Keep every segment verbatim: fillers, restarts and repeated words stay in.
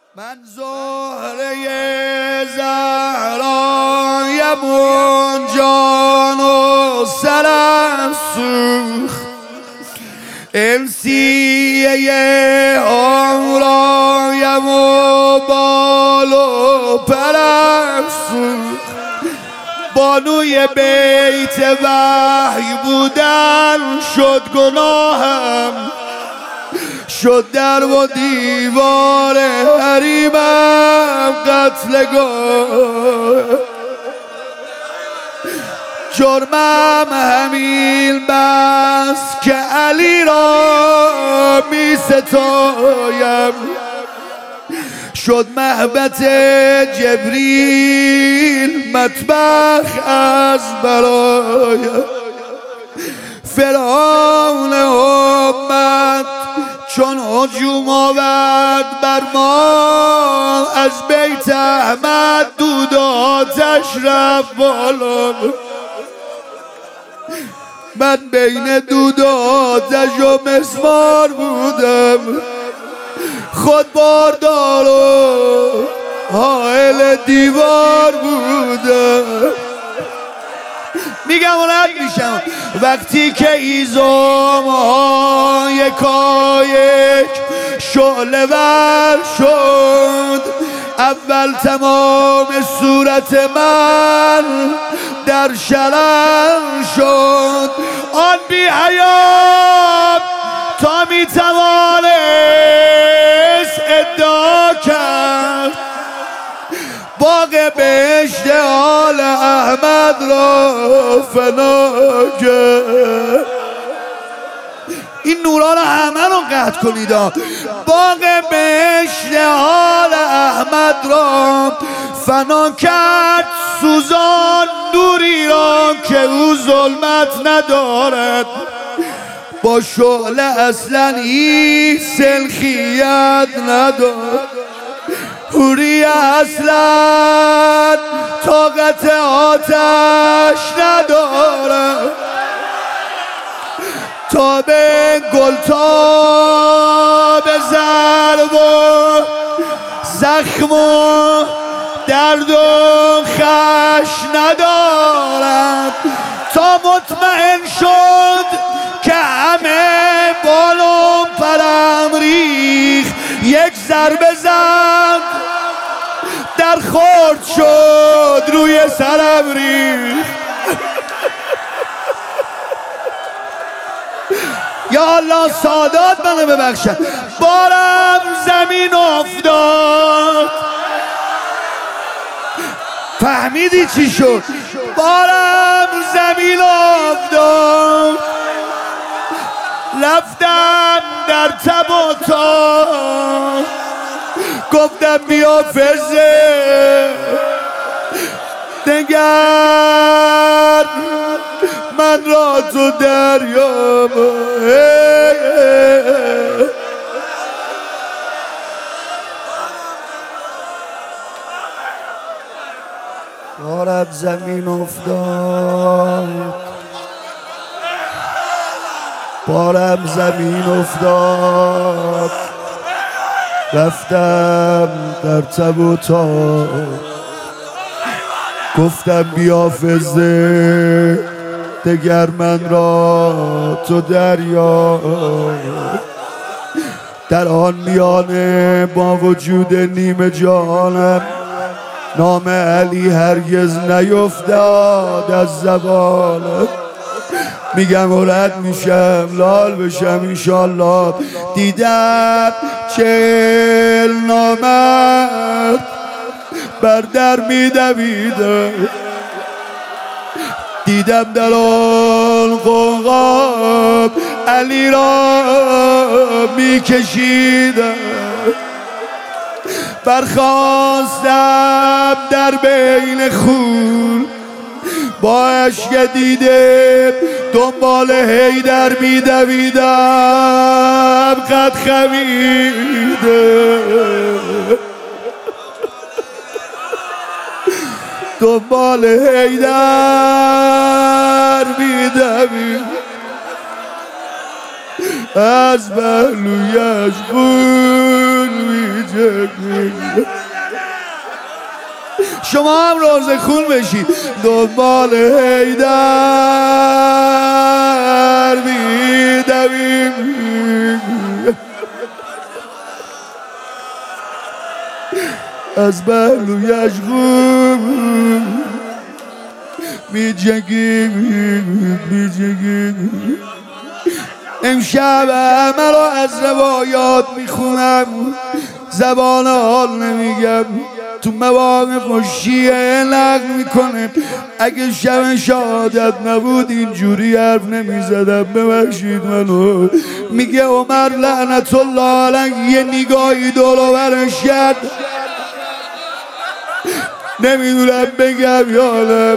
من زهره زهرایم و جان و سرم سوخت، امسیه آرایم و بال و پرم سوخت. بانوی بیت وحی بودن شد گناهم، شد در و دیوار حریمم قتلگاه. جرمم همین بس که علی را می ستایم، شد محبت جبریل مطبخ از برایم. فرعون امت چون هجوم آورد بر ما، از بیت احمد دود و آتش رفت بالا. من بین دود و آتش و مسمار بودم، خود باردار و حائل دیوار بودم. میگم و رد میشم وقتی که ایزم ها یکایک شعله ور شد، اول تمام صورت من در شرر شد. آن بی حیات تا میتوانست ادعا کرد باغ بهشت آل احمد را فنا کرد. این نورا رو همه رو قطع کنید. باغ بهشت آل احمد را فنا کرد، سوزان نوری را که او ظلمت ندارد. با شعله اصلا هیچ سلخیت ندارد. حوری اصلا طاقت آتش ندارد. تا به گلتاب ضرب و زخم و درد و خش ندارد. تا مطمئن شد که همه بالم پرم ریخ، یک ضربه زد در خورد شد روی سرم ریخت. یا الله سادات منو ببخشد. بارم زمین افتاد. فهمیدی چی شد؟ بارم زمین افتاد. رفتم در تب و تاب، گفتم بیا فزه دگر من را تو دریا. بارم زمین افتاد، بارم زمین افتاد. رفتم در تب و تاب، گفتم بیا فزه دگر من را تو دریا. در آن میانه با وجود نیمه جانم نام علی هرگز نیفتاد از زبانم. میگم و رد میشم لال بشم انشالله. دیدم چهل نامرد بر در میدویدم، دیدم در آن قوقاب علی را میکشیدم. برخواستم در بین خون، با عشق دیده دنبال حیدر میدویدم. قد خمیده دنبال حیدر میدویدم. از پهلویش خون میجنگیم. شما هم روز خون بشید دنبال حیدر میدویم. از بهلویش خون میجنگیم میجنگیم. امشب همه را از روایات میخونم، زبان حال نمیگم، تو مواقف و شیعه نقل میکنه. اگه شب شهادت نبود اینجوری حرف نمیزدم، ببخشید منو. میگه عمر لعنت الله علیه یه نگاهی دور و برش کرد، نمیدونم بگم یادم.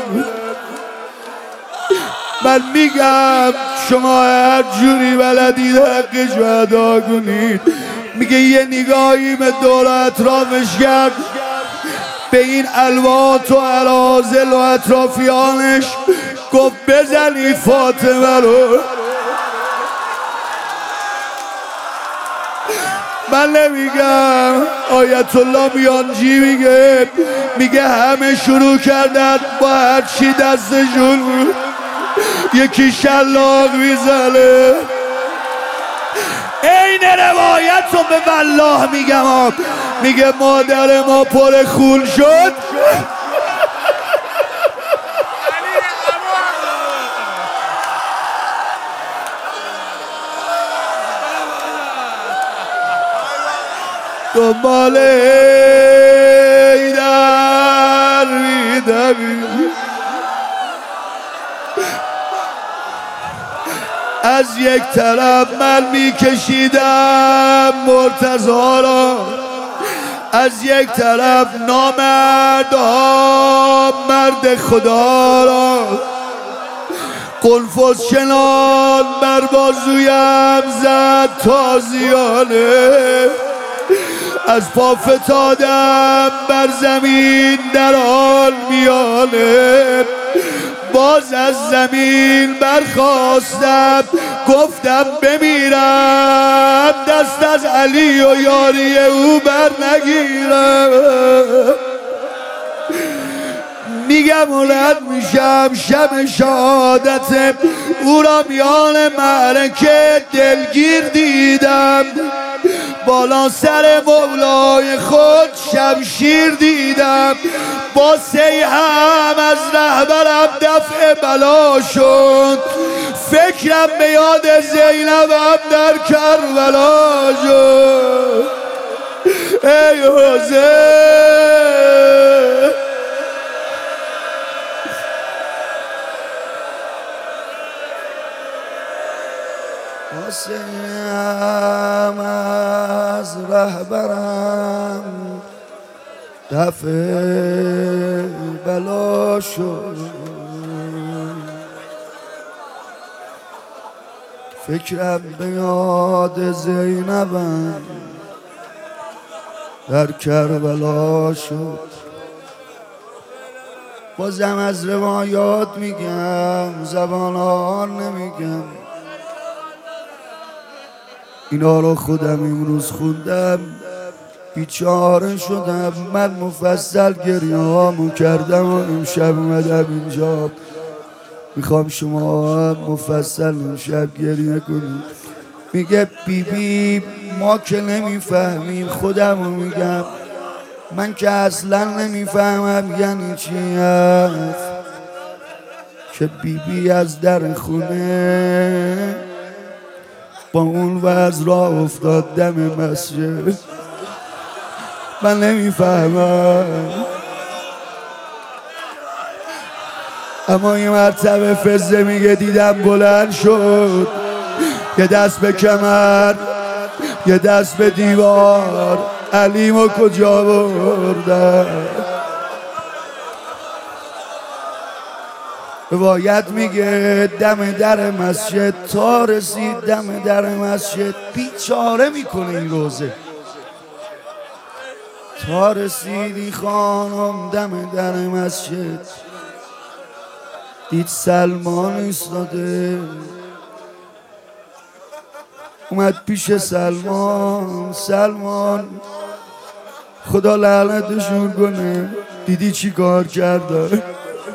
من میگم شما هر جوری بلدید حقش رو ادا کنید. میگه یه نگاهی به دور اطرافش کرد، به این الوات و علازل و اطرافیانش گفت بزنی فاطمه رو. من نمیگم، آیت الله میانجی میگه میگه همه شروع کردن با هر چی دستشون بود یکی شلاق میزنه. این روایت رو به والله میگم، میگه مادر ما پر خون شد. دنبال حیدر میدویم. از یک طرف من میکشیدم مرتضی را، از یک طرف نامردها مرد خدا را. قنفذ چنان بر بازویم زد تازیانه، از پا فتادم بر زمین در حال میانه. باز از زمین برخواستم گفتم بمیرم، دست از علی و یاری او بر نگیرم. میگم بلند میشم شب شهادت او را میان معرکه دلگیر دیدم. بالا سر مولای خود شمشیر دیدم. با سیحم از رهبرم دفع بلا شد. فکرم به یاد زینبم در کربلا شد. ای حسین حسینم از رهبرم دفع بلا شد. فکرم به یاد زینبم در کربلا شد. بازم از روایات میگم، زبان حال نمیگم. اینا رو خودم امروز خوندم بیچاره شدم. من مفصل گریه هامو کردم و امشب اومدم اینجا میخوام شما هم مفصل امشب گریه کنید. میگه بی بی ما که نمیفهمیم، خودمو میگم من که اصلا نمیفهمم یعنی چی هست که بی بی از در خونه با اون وز را افتاد دم مسجد. من نمیفهمم، اما یه مرتبه فزه میگه دیدم بلند شد، یه دست به کمر یه دست به دیوار، علیمو کجا بردن. روایت میگه دم در مسجد تا رسید دم در مسجد بیچاره میکنه این روزه. تا رسیدی خانم دم در مسجد دید سلمان ایستاده. اومد پیش سلمان. سلمان خدا لعنتشون کنه، دیدی چی کار کرده؟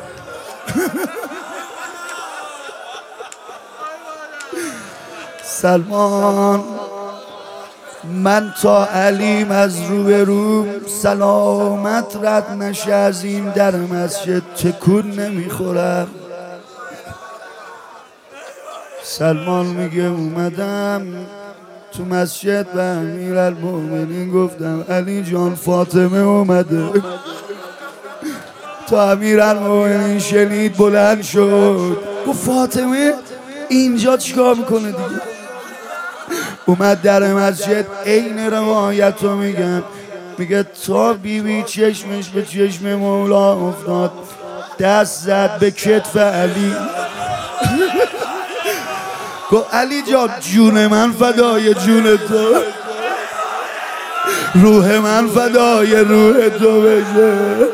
سلمان من تا علیم از رو به رو سلامت رد نشه از این در مسجد تکون نمیخورم. سلمان میگه اومدم تو مسجد به امیرالمومنین گفتم علی جان فاطمه اومده. تا امیرالمومنین شنید بلند شد گفت فاطمه اینجا چیکار میکنه دیگه؟ اومد در مسجد عین روایت رو میگم، میگه تا بی بی چشمش به چشم مولا افتاد دست زد به کتف علی. گفت علی جان جون من فدای جون تو، روح من فدای روح تو بشه.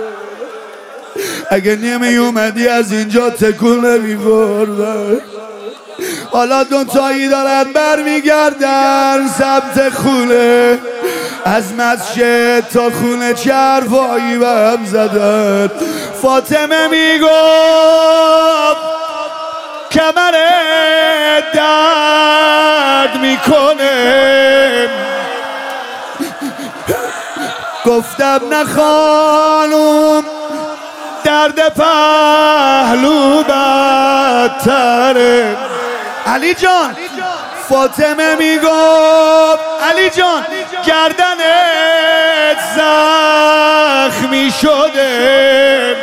اگه نمی اومدی از اینجا تکون نمی‌خوردم. حالا دو تایی دارن برمیگردن سمت خونه، از مسجد تا خونه چرفایی به هم زدن. فاطمه میگفت کمر درد میکنه. گفتم نه خانوم درد پهلو بدتره. علی جان فاطمه میگفت علی جان گردنت زخمی شده.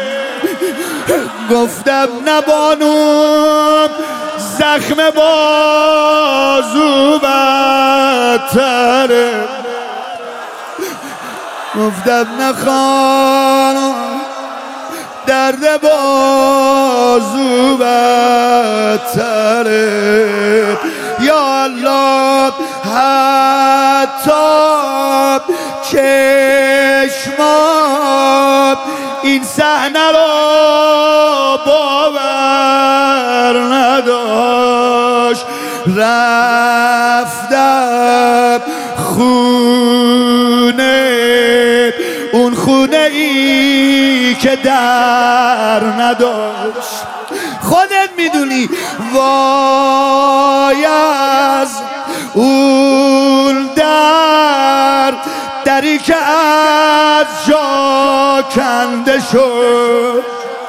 گفتم نه بانوم زخم بازو بدتره. گفتم نه خانم درد بازو بدتره. یا الله حتی چشمات این صحنه رو باور نداشت. رفتم خونه، اون خونه ای که در نداشت. خودت میدونی وای از اون در، دری که از جا کنده شد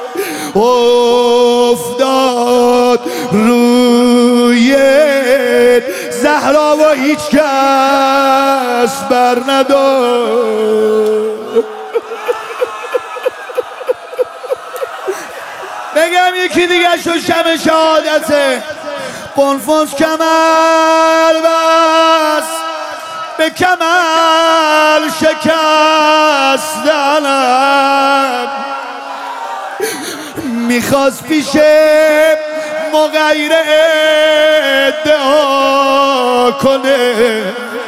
افتاد روی زهرا و هیچ کس بر نداشت. بگم یکی دیگه شو شب شهادته. قنفذ کمر بس به کمر شکستنم، میخواست پیش مغیر ادعا کنه.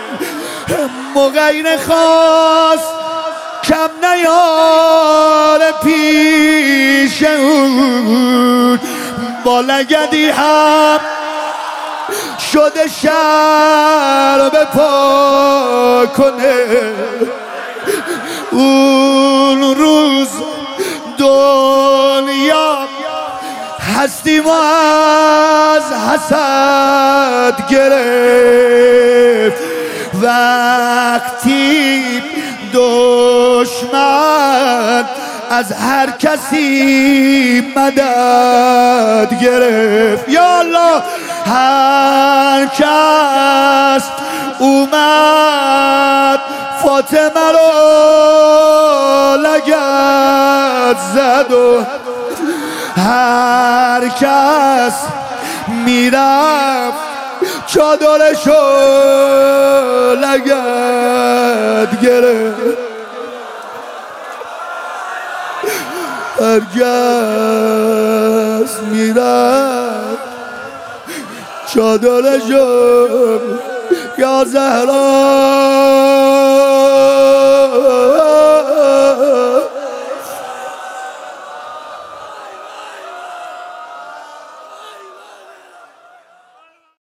مغیر خواست کم نیار پیش اون، با لگدی هم شده شر به پا کنه. اون روز دنیا هستی ما از حسد گرفت. وقتی دشمن از هر کسی مدد گرفت. یا الله هر کس اومد فاطمه رو لگد زد و هر کس میرفت چادرشو لگد گرفت. هر کس میرفت چادرشو یا زهرا